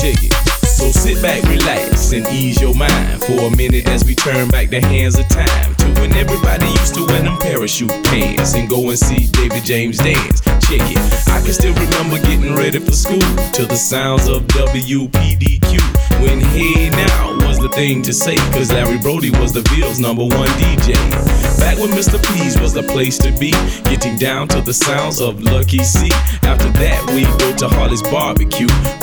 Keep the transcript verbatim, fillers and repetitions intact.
Check it. So sit back, relax, and ease your mind for a minute as we turn back the hands of time to when everybody used to wear them parachute pants and go and see David James dance. Check it. I can still remember getting ready for school to the sounds of W P D Q when Hey Now was the thing to say, cause Larry Brody was the Ville's number one D J. Back when Mister P's was the place to be, getting down to the sounds of Lucky C. After that, we go to Harley's Barbecue